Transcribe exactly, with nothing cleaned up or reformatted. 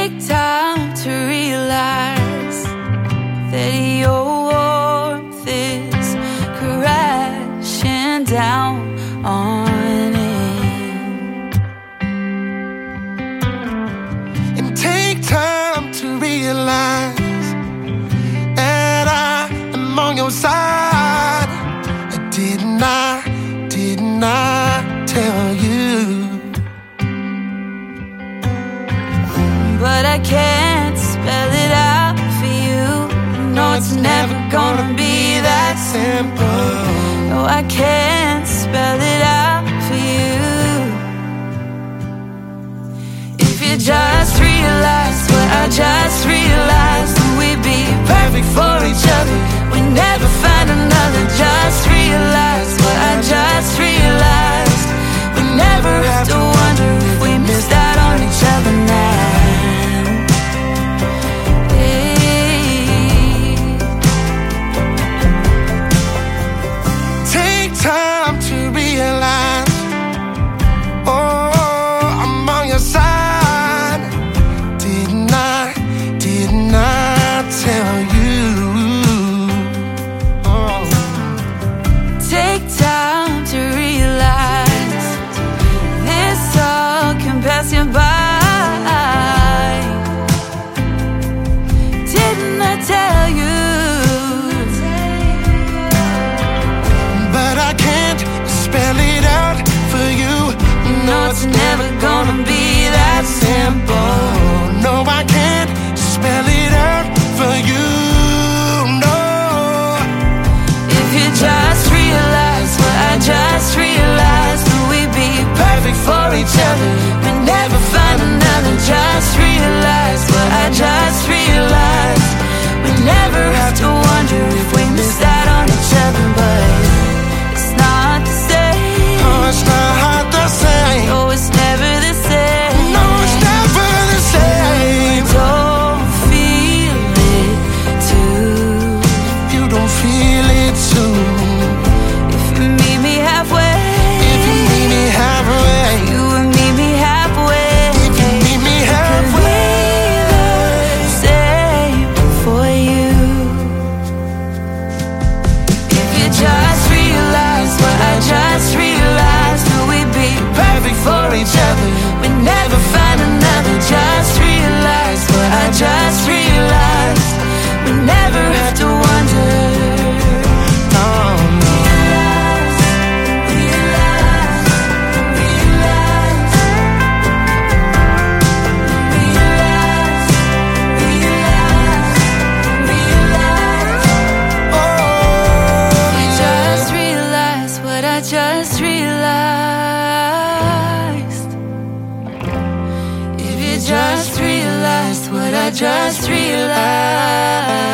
Take time to realize that your warmth is crashing down on it. And take time to realize that I am on your side. I did not, did not tell you, but I can't spell it out for you. No, it's never gonna be that simple. No, I can't spell it out for you. If you just realize what I just realized, then we'd be perfect for each other. We never find another. Just realize what I just realized. We never have to wonder if we missed out on each other now. Time to realize, oh, I'm on your side. Didn't I, didn't I tell you? Oh. Take time to realize this all can pass you by. Didn't I tell you? Spell it out for you. No, it's never gonna be that simple. No, I can't spell it out for you. No. If you just realize what I just realized, then we'd be perfect for each other. We'd never find another. Just realize what I just realized. We'd never have to wonder if we missed out on each other, but it's not hard to say. No, it's never the same. No, it's never the same. Don't feel it too. If you don't feel it too. If you meet me halfway. If you meet me halfway. You would meet me halfway. If you meet me halfway. The same for you. If you just realize what I just realized, perfect for each other. We never find another. Just realize what I just realized. We never have to wonder. No, no. Realize, realize, realize, realize, realize, realize. Oh, you just realize what I just realized. Just realized what I just realized.